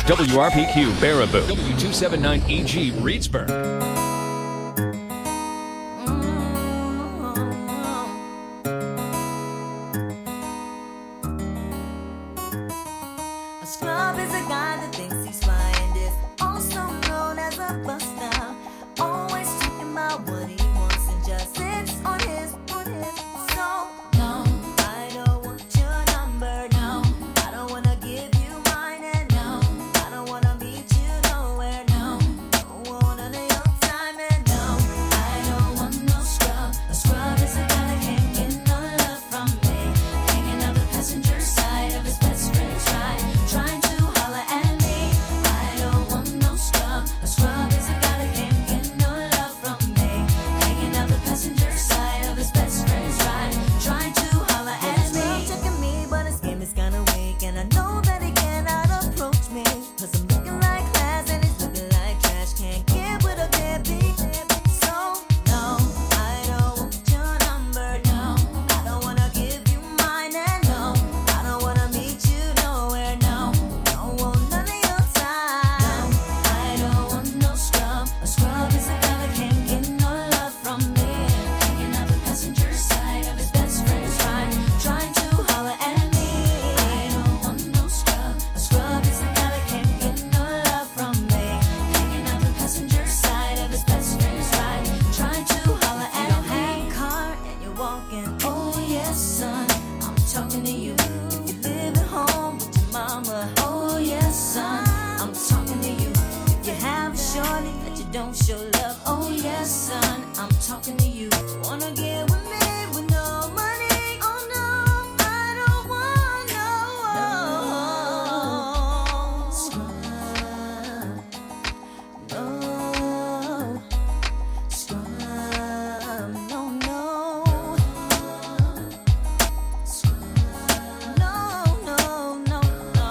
WRPQ Baraboo, W279EG Reedsburg. A scrub is a guy that thinks he's fly and is also known as a buster. Always talking about what he wants and just sits on his so no, I don't want your number, no. I don't wanna give you mine and no, I don't wanna meet you nowhere, no. Don't want none of your time and no, I don't want no scrub. A scrub is a guy that can't get no love from me. Hanging out the passenger side of his best friend's ride, trying to holler at me. I don't want no scrub. A scrub is a guy that can't get no love from me. Hanging out the passenger side of his best friend's ride, trying to holler at me. He's checking me, but his game is kinda weak, and I know that he cannot approach me. 'Cause I'm looking like class and he's looking like trash. Can't get with a deadbeat. So no, I don't want your number, no. I don't wanna give you mine and no, I don't wanna meet you nowhere, no. Don't want none of your time. I don't want no scrub. A scrub is a guy that can't get no love from me. Hanging out the passenger side of his best friend's ride, trying to holler at me. I don't want no scrub. A scrub is a guy that can't get no love from me. Hanging out the passenger side of his best friend's ride, trying to holler at me. You don't have a car and you're walking. Oh yes, son, I'm talking to you. If you live at home with your mama. Oh yes, son, I'm talking to you. If you have a shorty that you don't show love. Oh yes, son, I'm talking to you. Wanna get with me with no money? Oh no, I don't want no scrub. No scrub. No, no. No, no, no, no.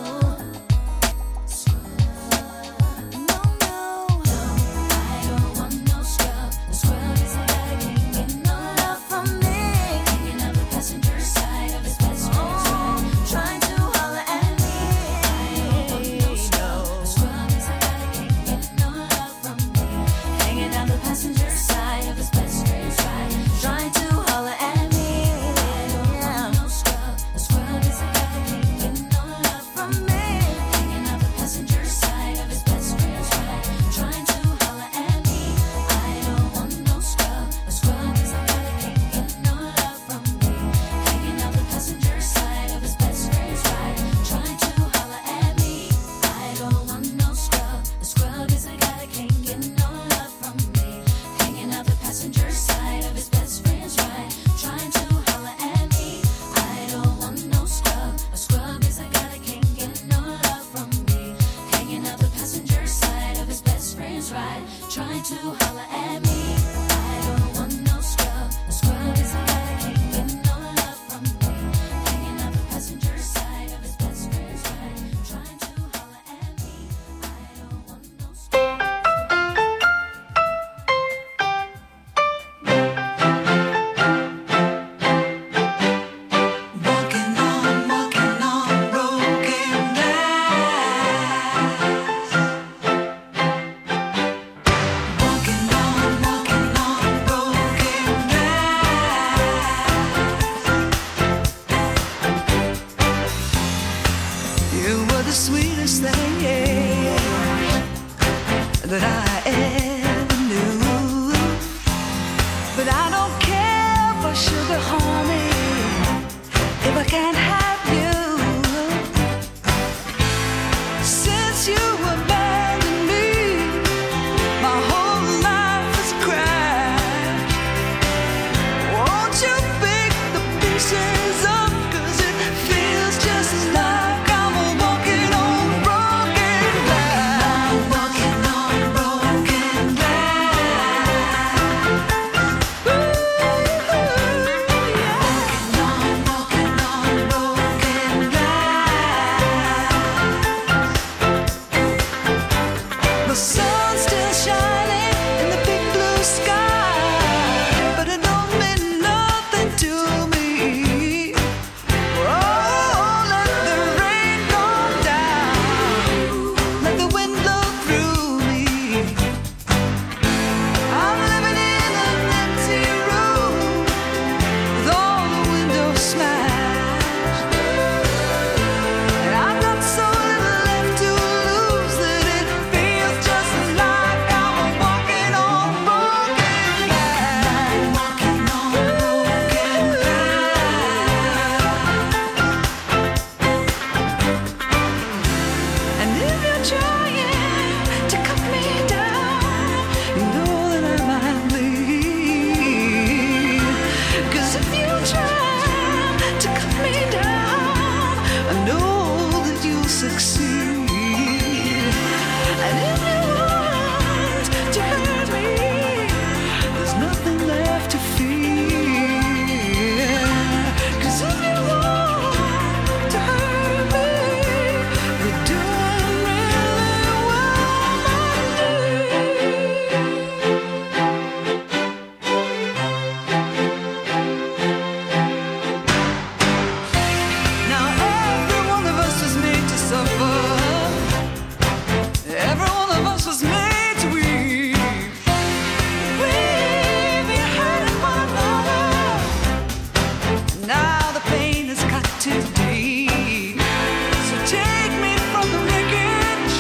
No, no. I don't want no scrub. The scrub is a guy that can't get no love from me. Hanging out the passenger side of his best friend's ride, trying to holler at me. I don't want no scrub. The scrub is a guy that can't get no love from me. Hanging out the passenger side of his best friend's ride, trying to holler at me. I don't want no scrub. The scrub is a guy that can't get no love from me. Hanging out the passenger side of his best friend's ride, trying to holler at me. I don't want no scrub. A scrub is a guy that can't get no love from me. Hanging out the passenger side of his best friend's ride, trying to holler at me. I don't want no scrub. A scrub is a guy that can't get no love from me. Hanging out the passenger side of his best friend's ride, trying to holler at me. I don't want no scrub. A scrub is a guy that can't get no love from me. Hanging out the passenger side of his best friend's ride, trying to holler at me. I don't want no scrub. A scrub is a guy that can't get no love from me. Hanging out the passenger side of his best friend's ride, trying to holler at me. I don't want no scrub. Walking on broken glass. Walking on broken glass. You were the sweetest thing, yeah, that I ever knew. But I don't care for sugar, honey, if I can't have you. Since you abandoned me, my whole life has crashed. Won't you pick the pieces up? 'Cause it feels just like I'm walking on broken glass. Walking on broken glass. Ooh, yeah. Walking on broken succeed. And if you want to hurt me, there's nothing left to fear. 'Cause if you want to hurt me, you're doing really well, my dear. Now every one of us is made to suffer. Every one of us was made to weep. We've been hurting one another. Now the pain has got too deep. So take me from the wreckage,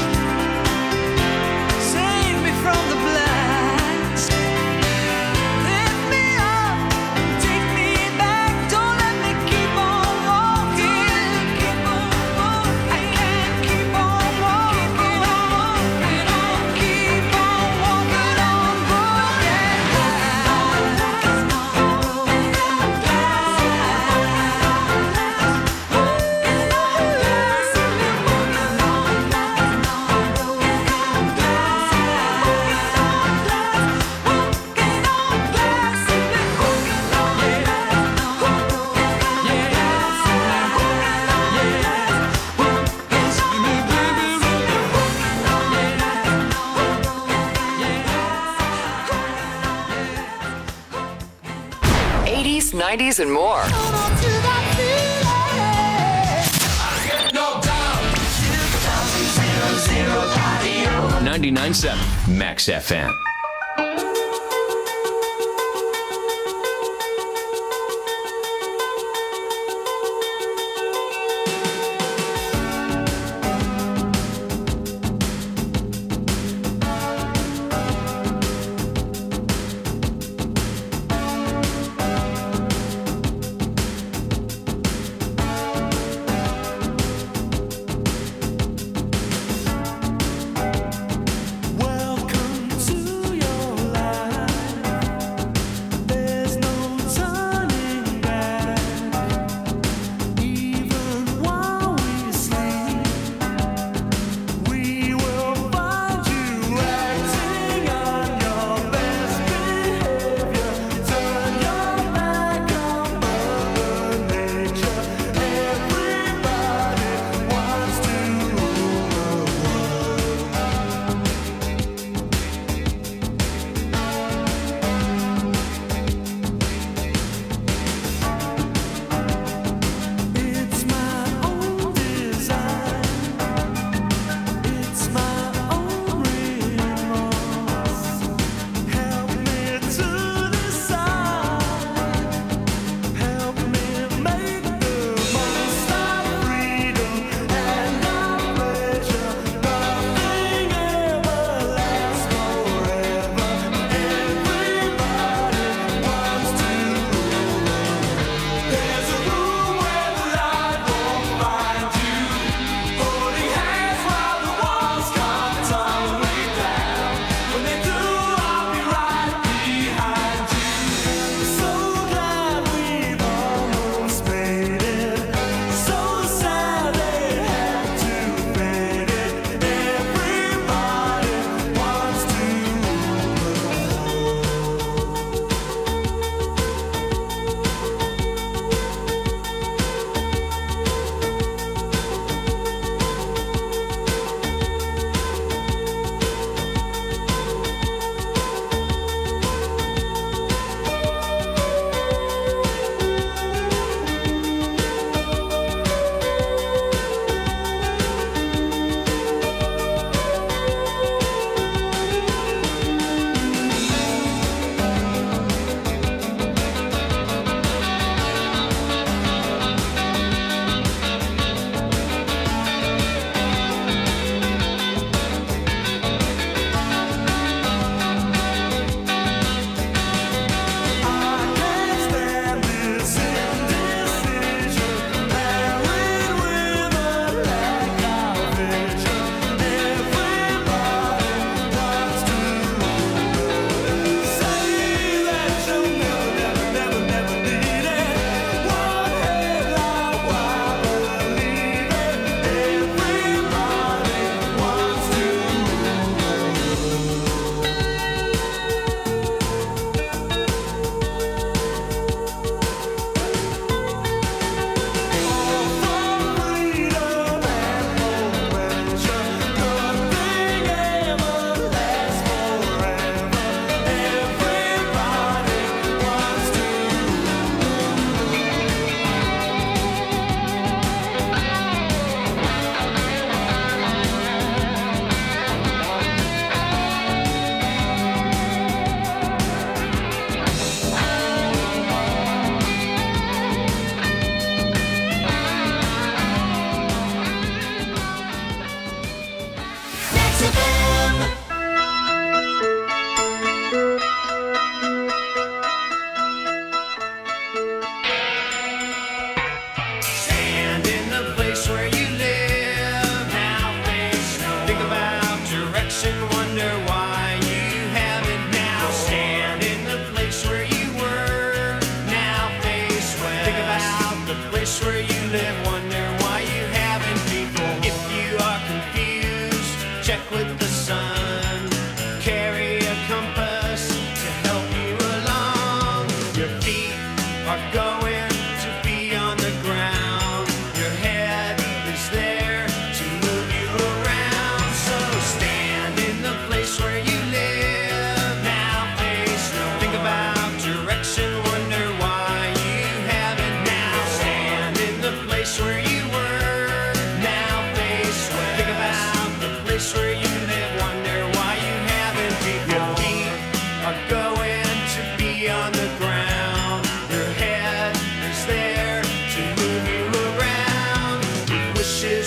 save me from the blast. Lift me up and take me back. Don't let me keep on walking. Keep on walking. I can't keep on walking. Keep on walking on. Keep on walking on broken '80s, '90s, and more. Hold on to that feeling. 99.7 Max FM. Welcome to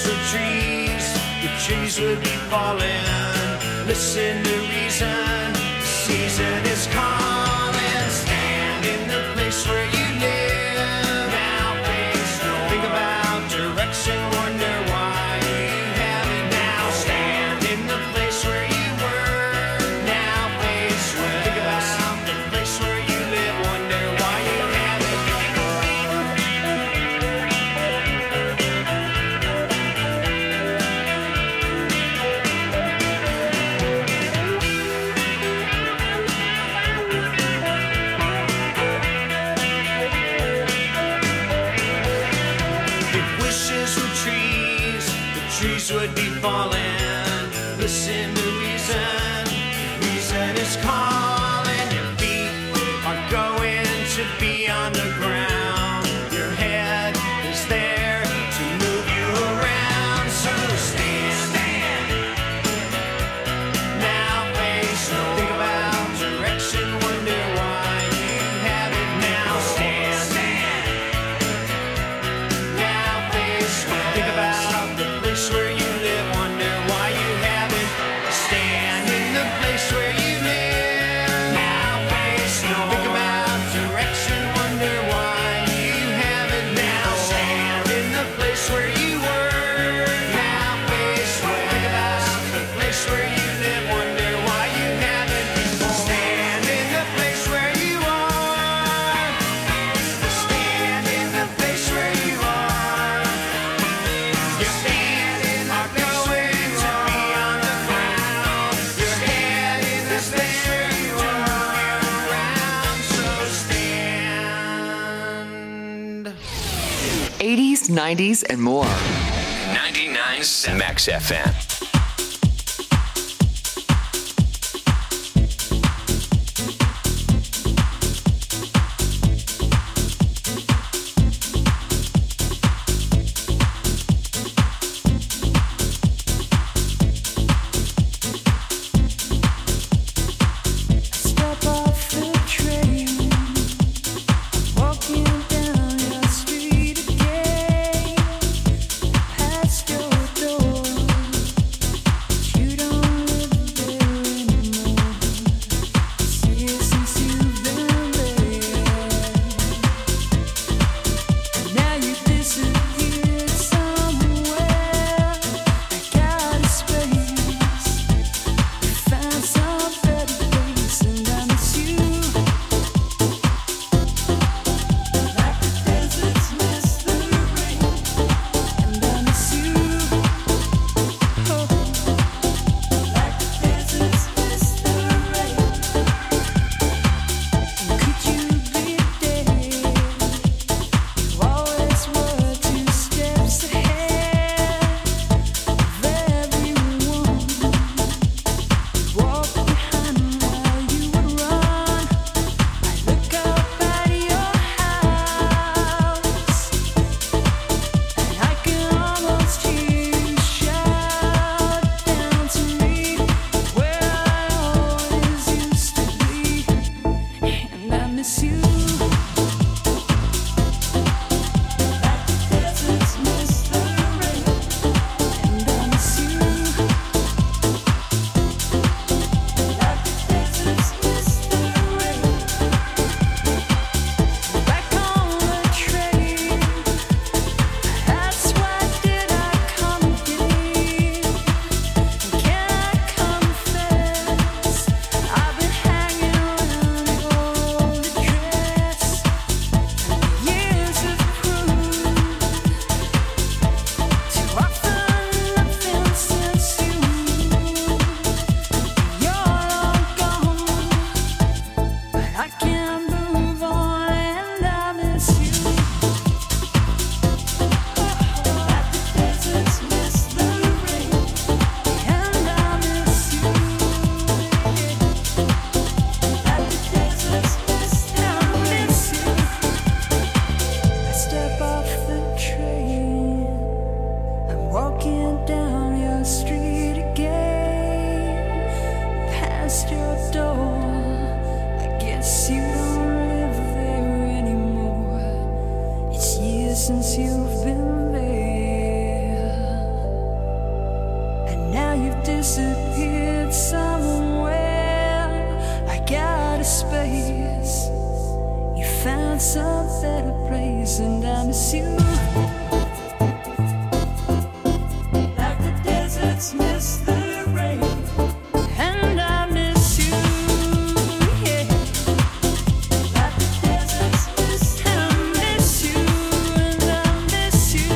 wishes were trees, the trees would be falling. Listen to reason, the season is calling. Stand in the place where you live. Now face north. Think about direction, wonder why you have it now. Stand in the place where you were. Now face west. Think about the place where you live, wonder why you have it. Trees would be falling. Listen to reason. Reason is calling. Your feet are going to be on the ground. Your head is there to move you around. So stand. Now face no. Think about direction. Wonder why you have it now. Stand. Now face no. Think about where you live, wonder why you haven't. Stand in the place where you live. Now face north. Think about direction, wonder why you haven't. Now stand in the place where you were. Now face west. Think about the place where you live, wonder why you haven't. Stand in the place where you are. Stand in the place where you are. Your feet are going to be on the ground. Your head in the place where you are around. So stand. 80s, 90s, and more. 99.7 Max FM. Step off the train, walking down your street again, past your door. disappeared somewhere. I got a space. You found some better place, and I miss you. Like the deserts miss the rain, and I miss you. Yeah. Like the deserts miss the rain, I miss you, and I miss you.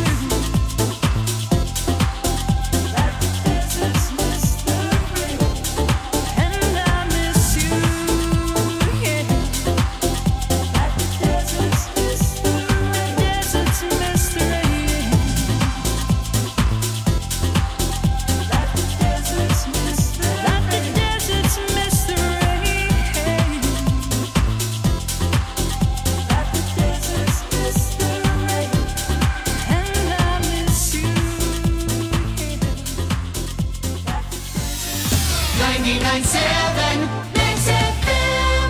Like the deserts miss the rain, and I miss you. Yeah. Like the deserts miss the rain, deserts miss the rain. Like the deserts miss the rain, like the deserts miss the rain. Like the deserts miss the rain, and I miss you. 99.7 Mix FM.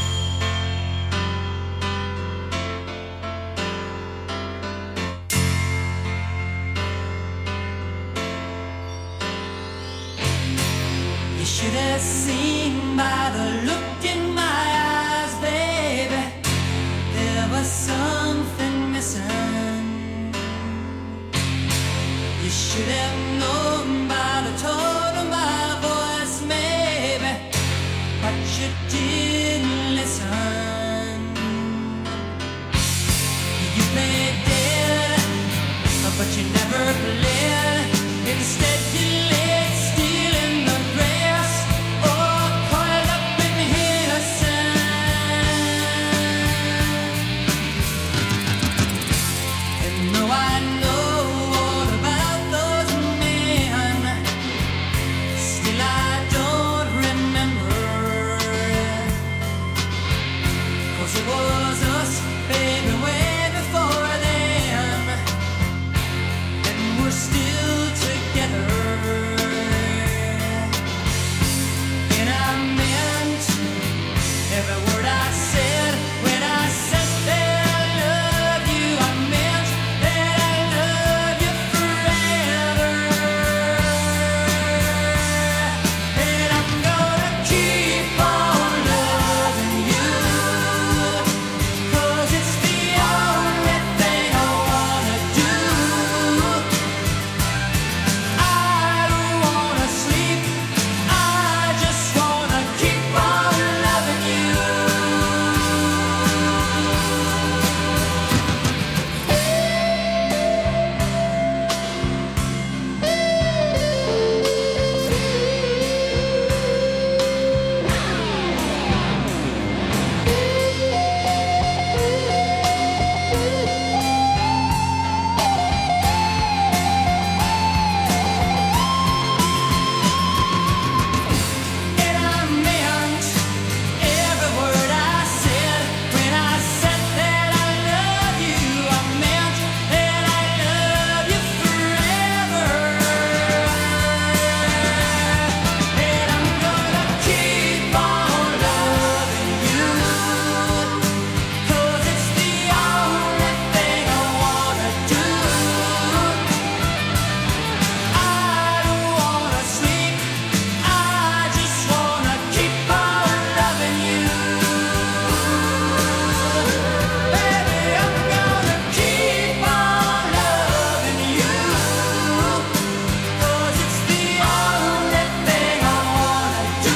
You should have seen by the look in my eyes, baby. There was something missing. You should have known by the tone of my voice, maybe, but you didn't listen. You played dead, but you never played. Instead, you laid still in the grass, or coiled up in innocence. And though I know all about those men, still I don't remember. 'Cause it was us, baby, way before then, and we're still together. And I meant every word I said when I said that I love you. I meant that I love you forever. And I'm gonna keep on loving you, 'cause it's the only thing I wanna do. I don't wanna sleep, I just wanna keep on loving you. And I meant every word I said when I said that I love you. I meant that I love you forever. And I'm gonna keep on loving you, 'cause it's the only thing I wanna do. I don't wanna sleep, I just wanna keep on loving you. Baby, I'm gonna keep on loving you, 'cause it's the only thing I wanna do.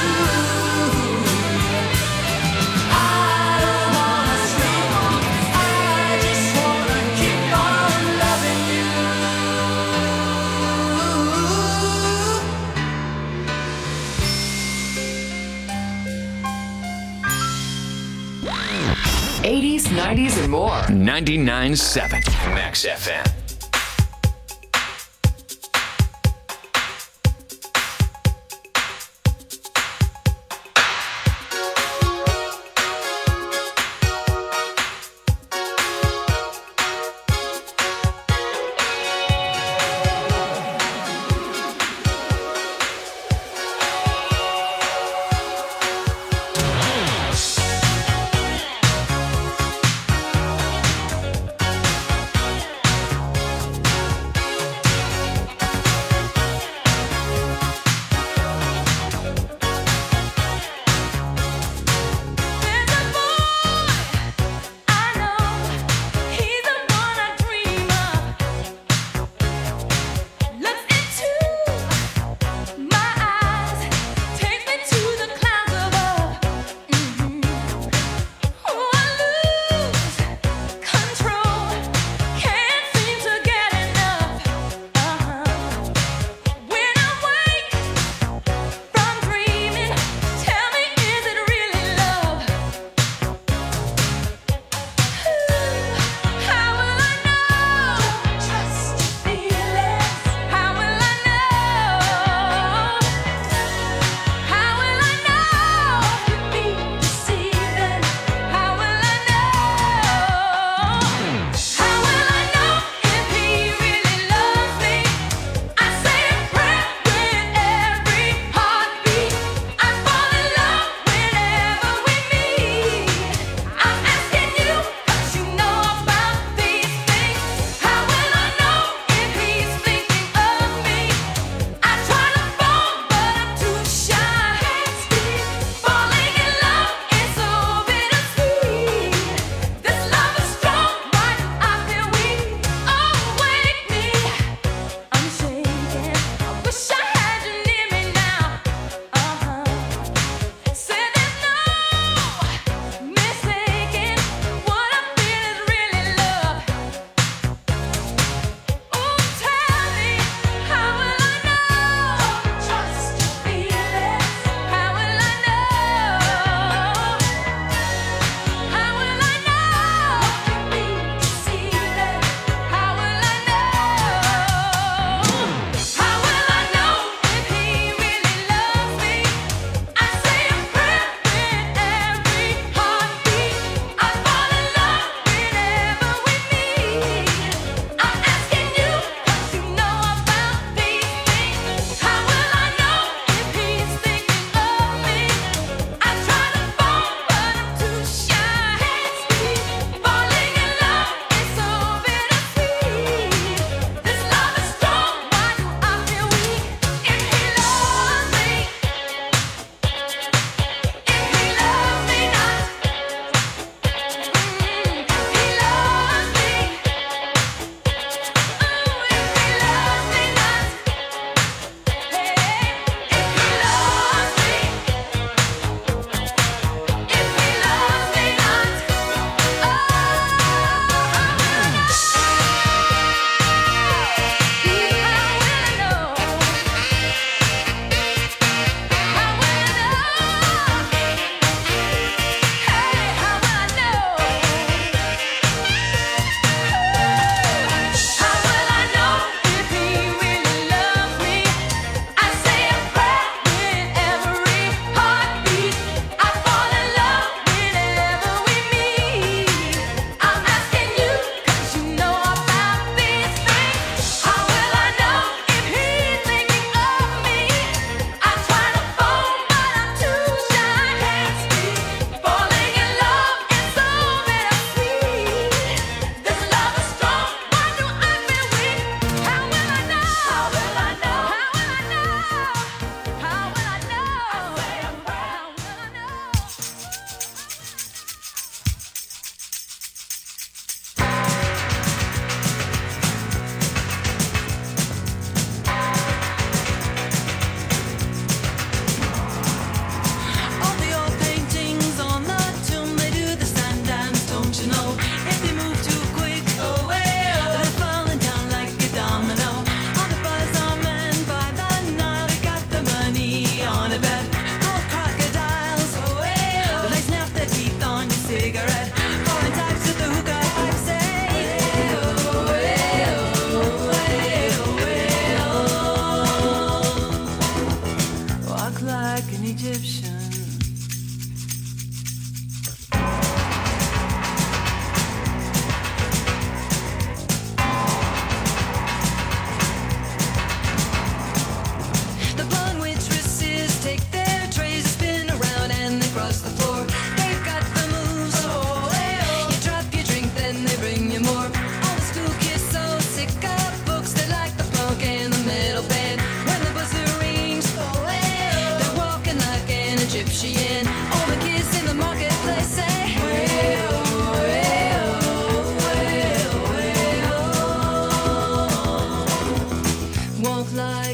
I don't wanna sleep, I just wanna keep on loving you. 80s, 90s, and more. 99.7 Max FM.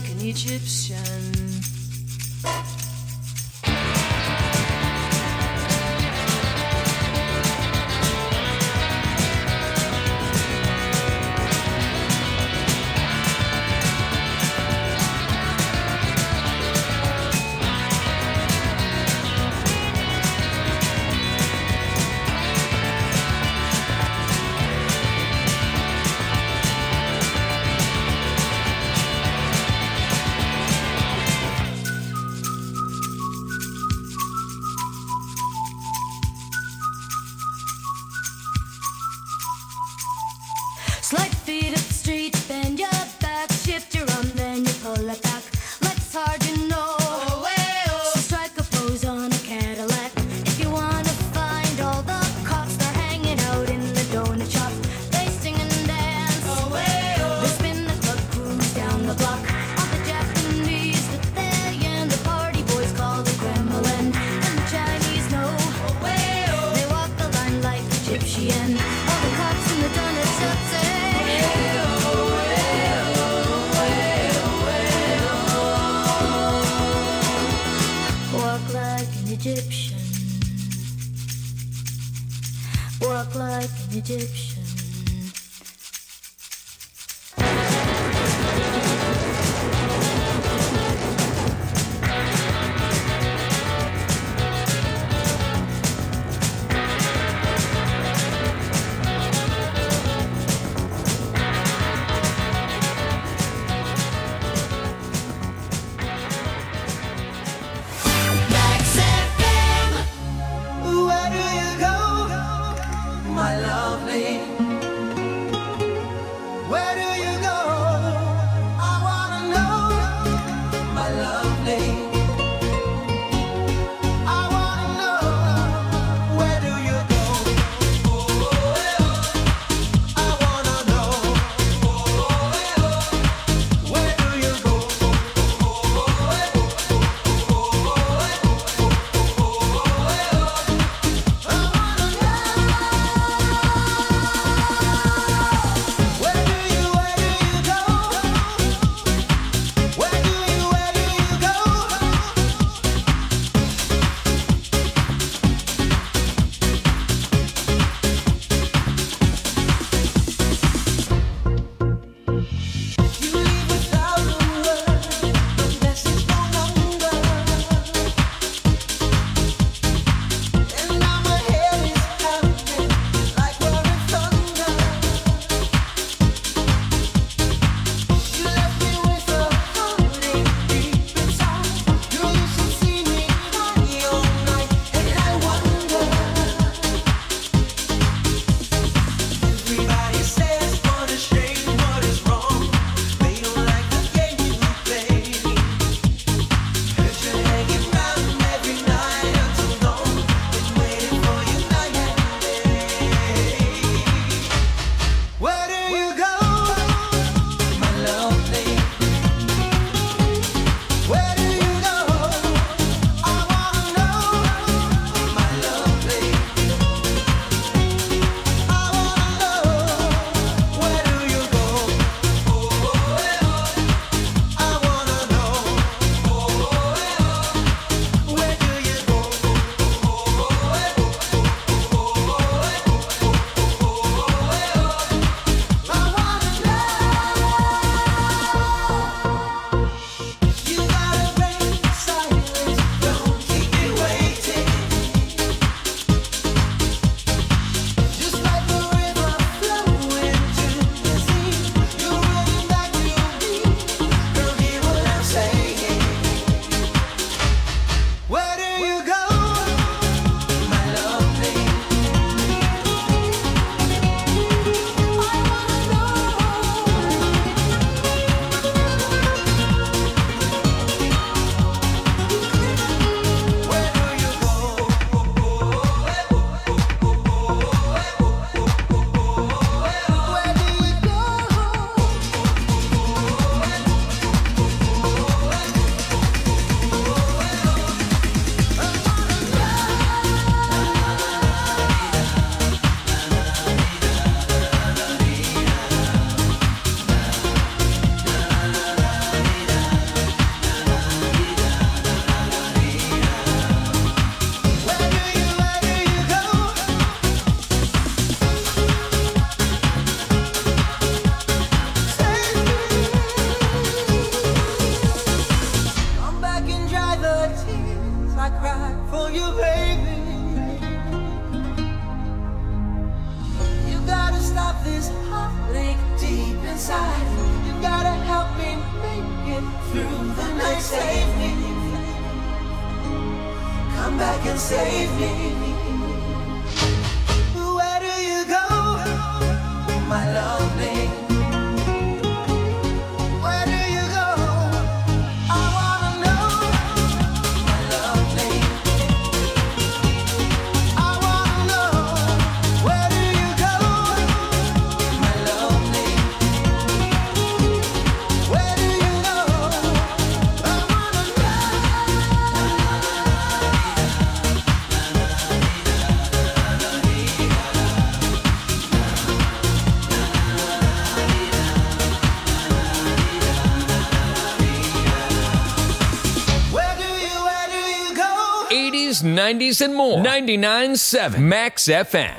like an Egyptian. Slide feet up the street, bend your back, shift your arm, then you pull it back. Life's hard, you know. So strike a pose on a Cadillac. If you wanna find all the cops, they're hanging out in the donut shop. They sing and dance. They spin the club, cruise down the block. All the Japanese, the they and the party boys call the Kremlin. And the Chinese know. They walk the line like Egyptian. All the cops in the donut shop say. Walk like an Egyptian. Walk like an Egyptian. Where do you go, my lovely? you, baby. You gotta stop this heartache deep inside. You gotta help me make it through the night. Save me. Come back and save me. Where do you go, my lovely? Where do you go? I wanna know, my lovely. I wanna know, where do you go, my lovely? Where do you go? I wanna Where do you go? 80s, 90s, and more. 99.7 Max FM.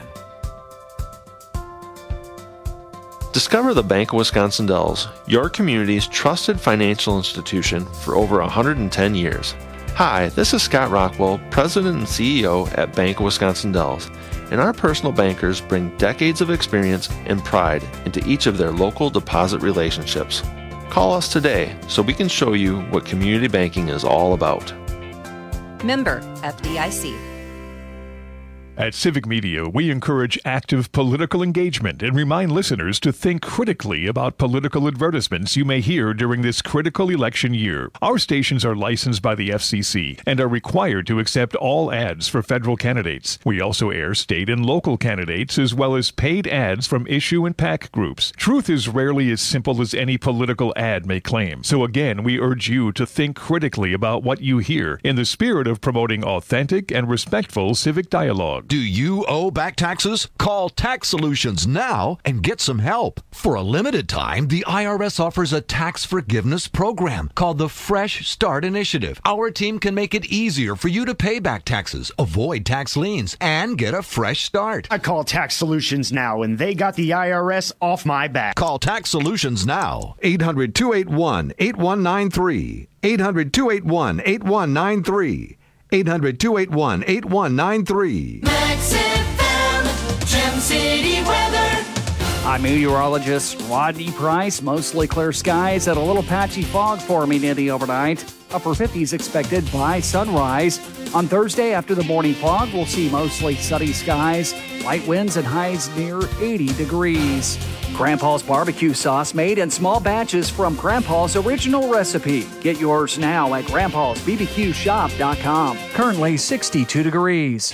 Discover the Bank of Wisconsin Dells, your community's trusted financial institution for over 110 years. Hi, this is Scott Rockwell, President and CEO at Bank of Wisconsin Dells, and our personal bankers bring decades of experience and pride into each of their local deposit relationships. Call us today so we can show you what community banking is all about. Member FDIC. At Civic Media, we encourage active political engagement and remind listeners to think critically about political advertisements you may hear during this critical election year. Our stations are licensed by the FCC and are required to accept all ads for federal candidates. We also air state and local candidates as well as paid ads from issue and PAC groups. Truth is rarely as simple as any political ad may claim. So again, we urge you to think critically about what you hear in the spirit of promoting authentic and respectful civic dialogue. Do you owe back taxes? Call Tax Solutions now and get some help. For a limited time, the IRS offers a tax forgiveness program called the Fresh Start Initiative. Our team can make it easier for you to pay back taxes, avoid tax liens, and get a fresh start. I call Tax Solutions now, and they got the IRS off my back. Call Tax Solutions now. 800-281-8193. 800-281-8193. 800-281-8193. Max FM, Gem City weather. I'm meteorologist Rodney Price. Mostly clear skies and a little patchy fog forming in the overnight. Upper 50s expected by sunrise. On Thursday, after the morning fog, we'll see mostly sunny skies, light winds and highs near 80 degrees. Grandpa's barbecue sauce made in small batches from Grandpa's original recipe. Get yours now at grandpa'sbbqshop.com. Currently 62 degrees.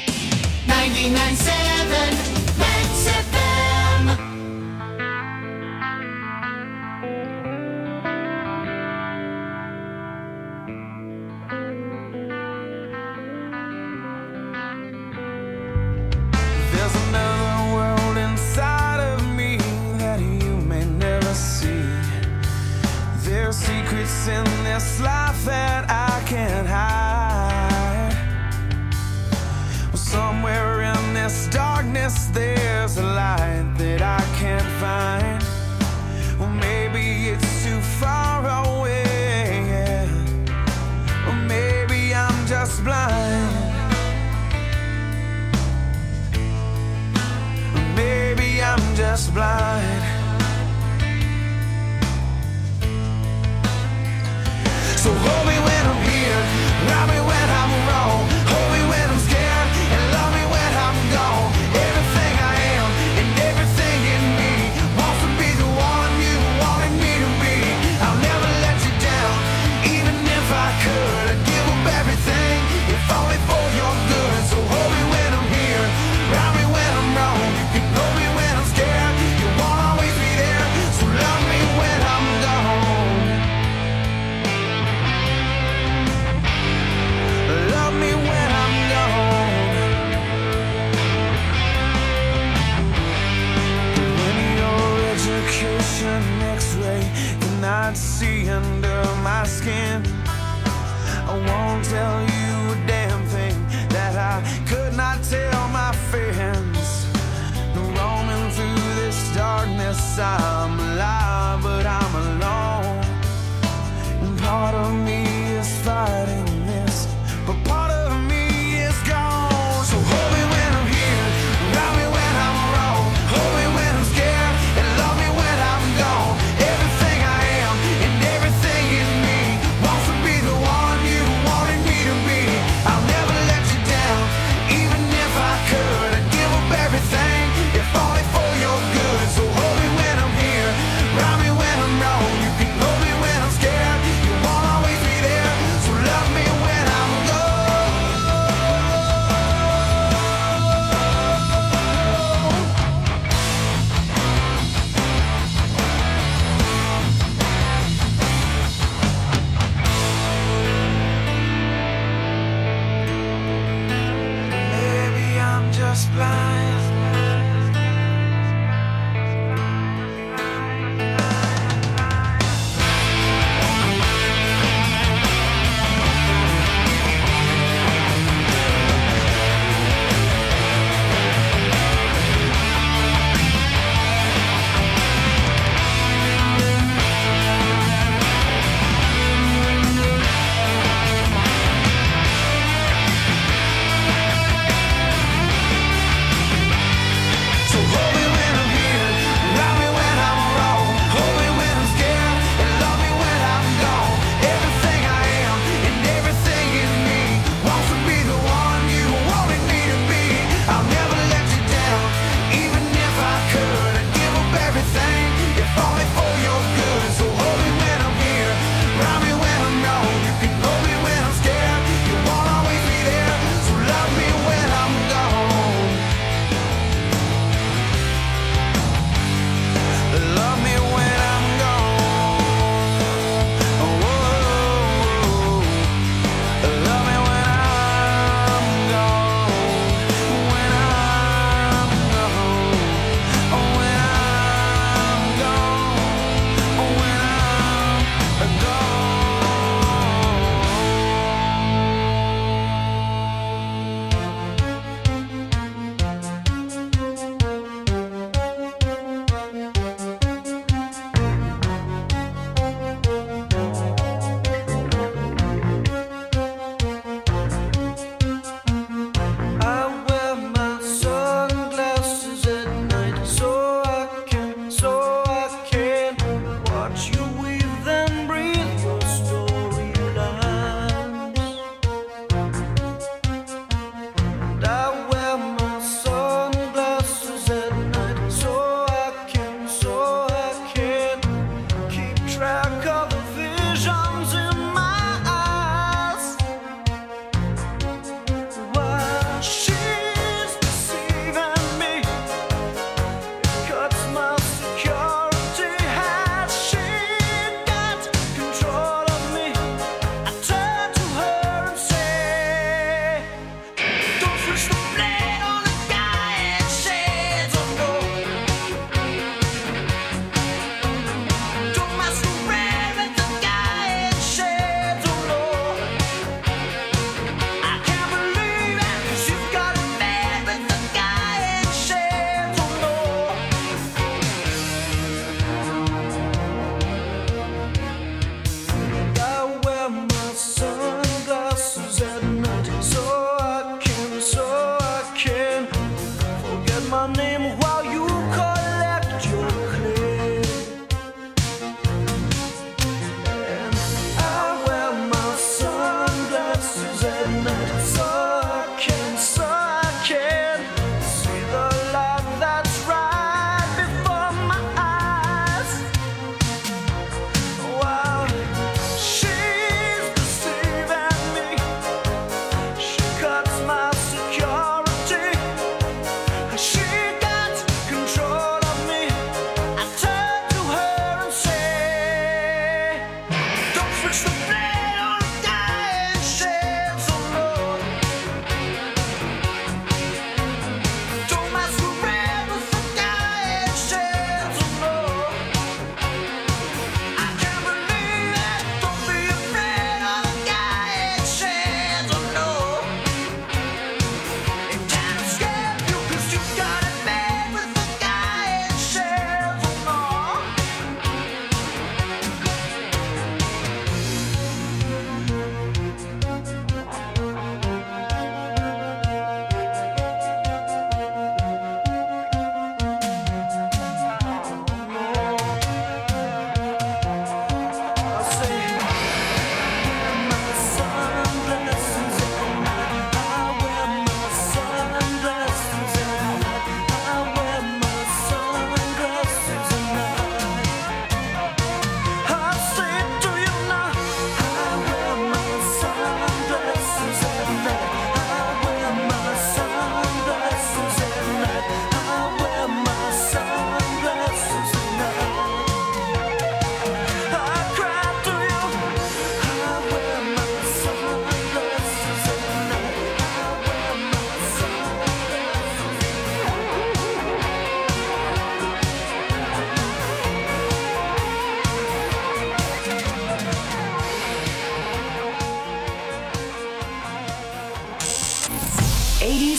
99.7 Max FM. There's another world inside of me that you may never see. There's secrets in this life that I can't hide. Well, somewhere in this darkness there's a light that I can't find. Well, maybe it's too far away, yeah. Or maybe I'm just blind. Maybe I'm just blind. So hold me when I'm here, love me when I'm wrong, hold me when I'm scared, and love me when I'm gone. Everything I am and everything in me wants to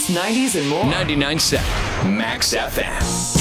80s, 90s, and more. 99.7 Max FM.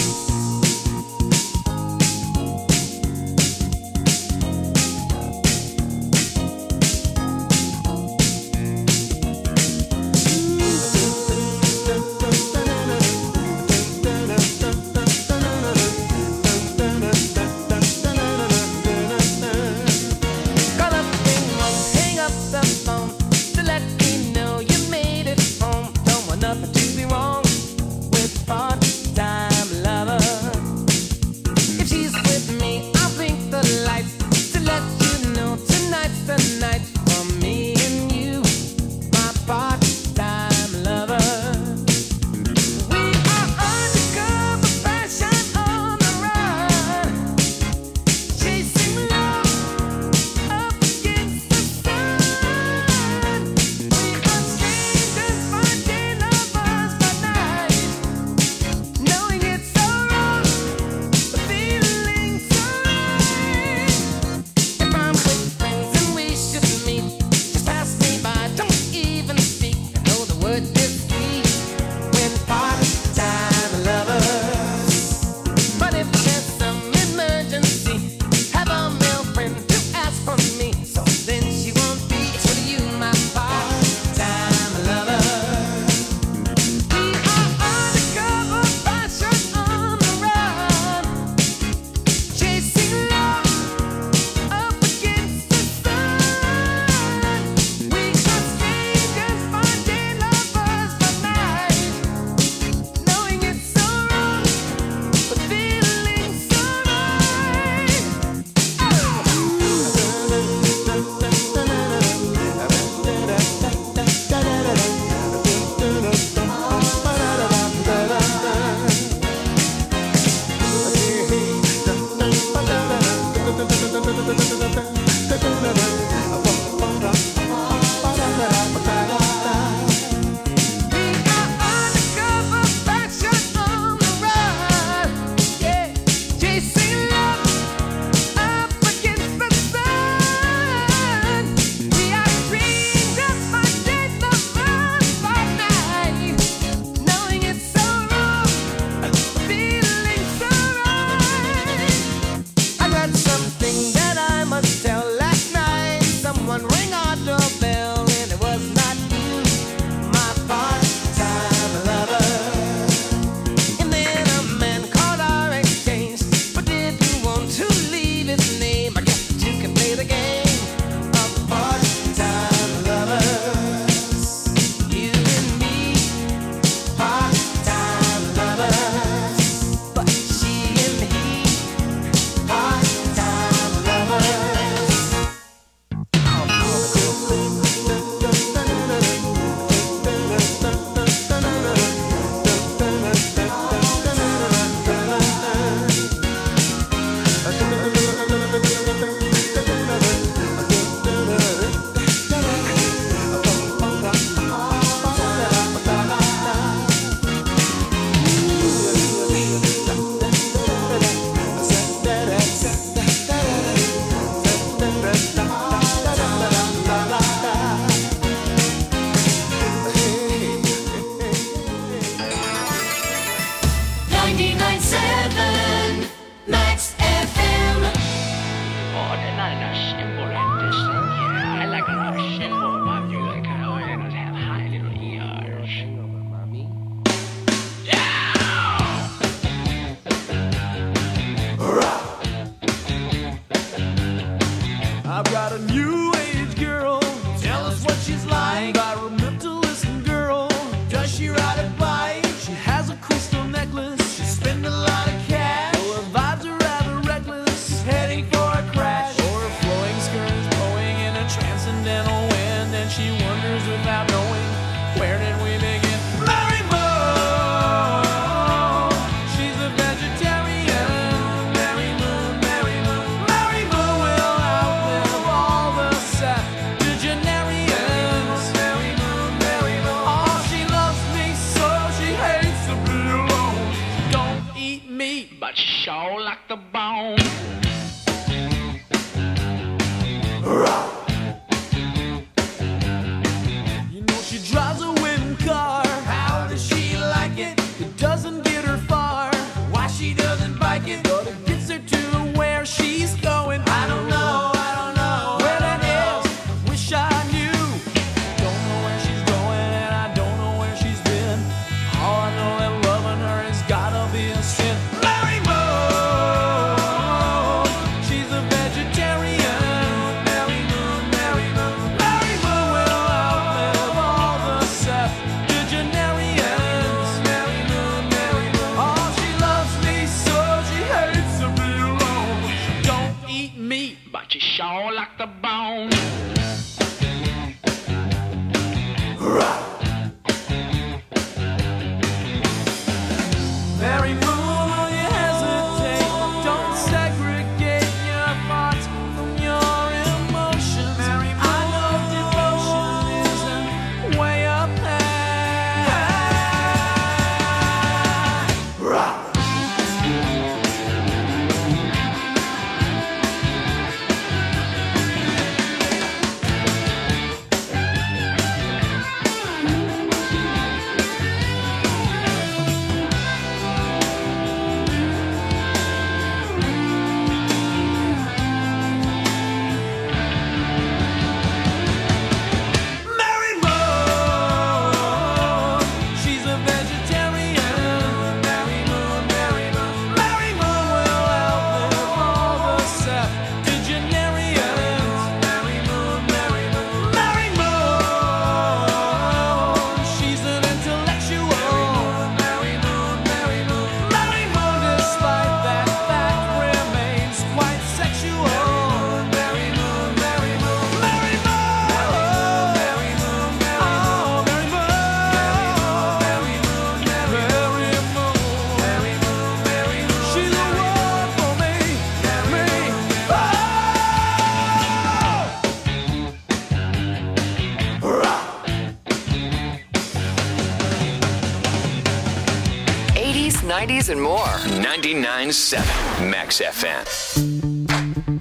90s and more. 99.7 Max FM.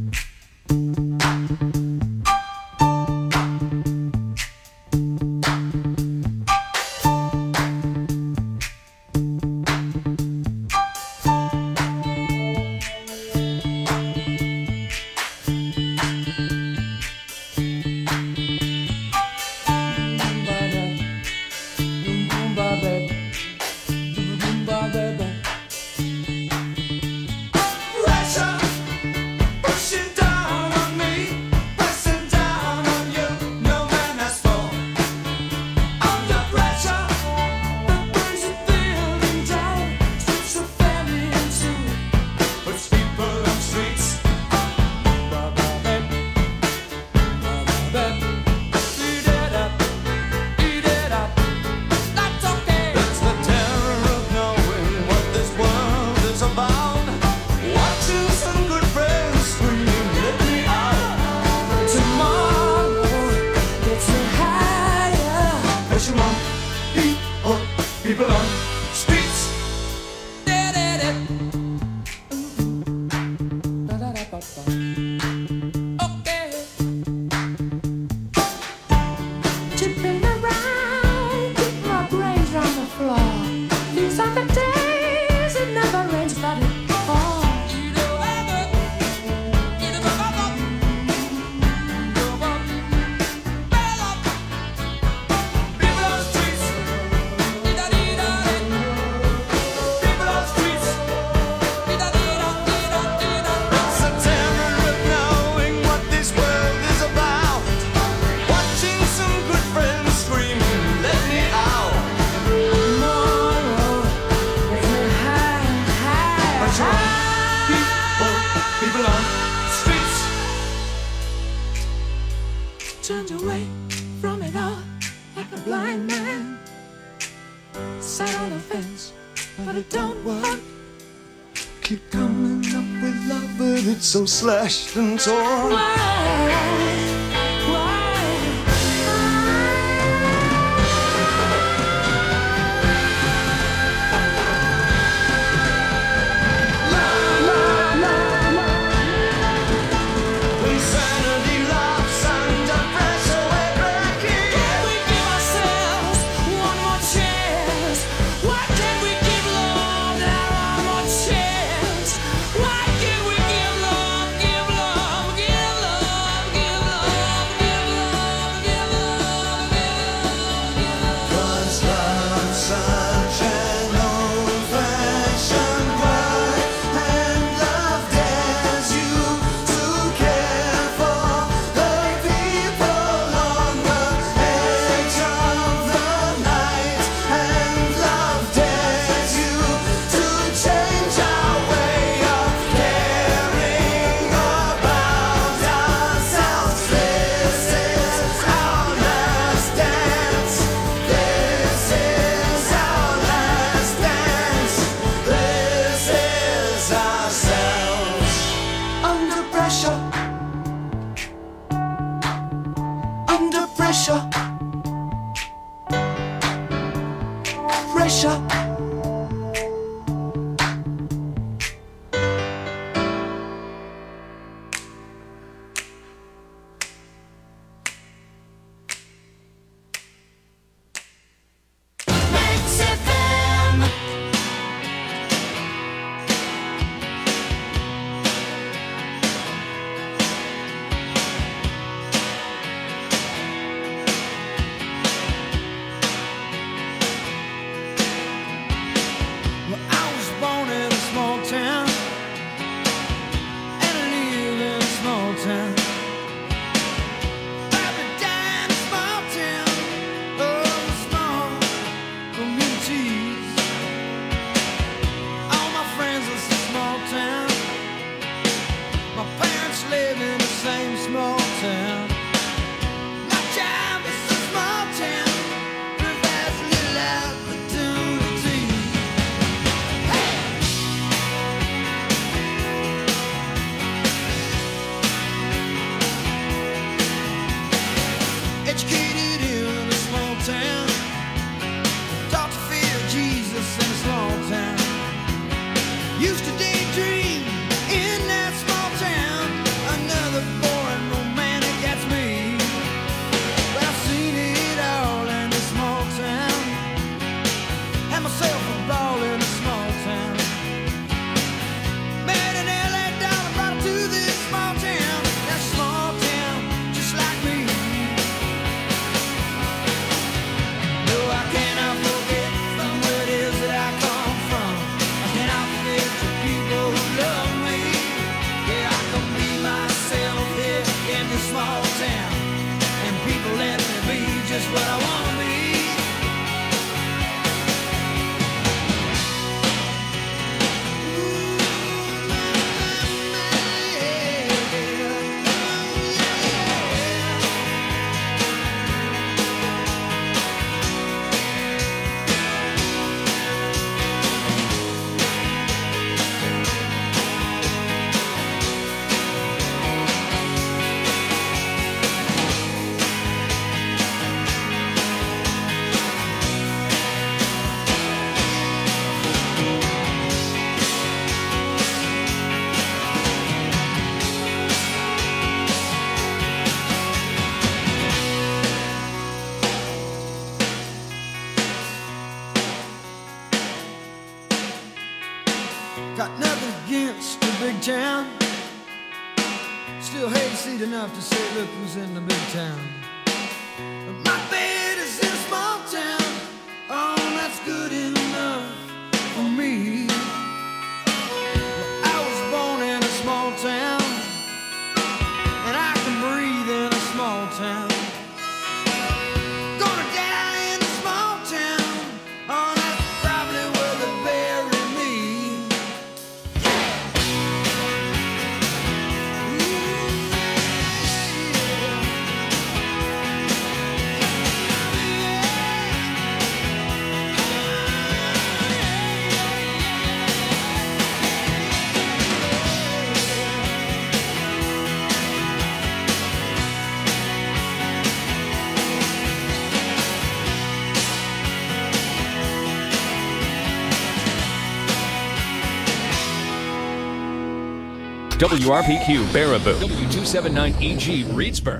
Turned away from it all like a blind man. Sat on the fence, but it don't work. Keep coming up with love, but it's so slashed and torn. Insanity laughs under pressure, we're breaking. Can we give ourselves one more chance? Why can't we give love that one more chance? Why can't we give love, give love, give love, give love, give love, give love, give love? 'Cause love's such an old-fashioned word, and love dares you to care for the people on the edge of the night, and love dares you to change our way of caring about ourselves. This is our last dance. This is our last dance. This is ourselves. Under pressure. Under pressure. Pressure. Max FM. Well, I was born in a small town, and I live in a small town. Probably died in a small town. Oh, small communities. All my friends are from small town. My parents live in the same small town. My job is a small town. Provides little opportunity. Educated in a small town, taught to fear Jesus in a small town. town. Still hayseed enough to say, look who's in the big town. My bed is in a small town. Oh, that's good enough for me. Well, I was born in a small town, and I can breathe in a small town. Gonna die in a small town. Oh, that's probably where they bury me. WRPQ Baraboo. W279EG Reedsburg.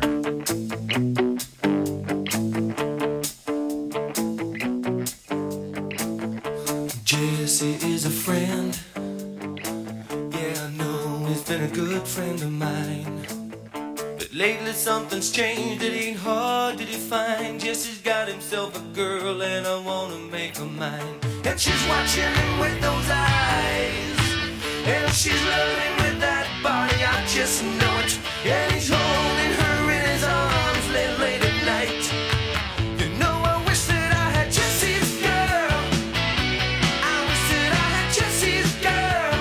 Jesse is a friend. Yeah, I know he's been a good friend of mine. But lately something's changed. It ain't hard to define. Jesse's got himself a girl and I wanna make her mine. And she's watching him with those eyes. And she's loving with that body, I just know it. And he's holding her in his arms late at night. You know, I wish that I had Jesse's girl. I wish that I had Jesse's girl.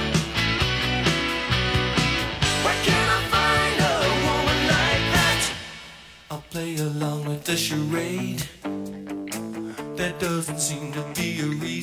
Where can I find a woman like that? I'll play along with the charade. There doesn't seem to be a reason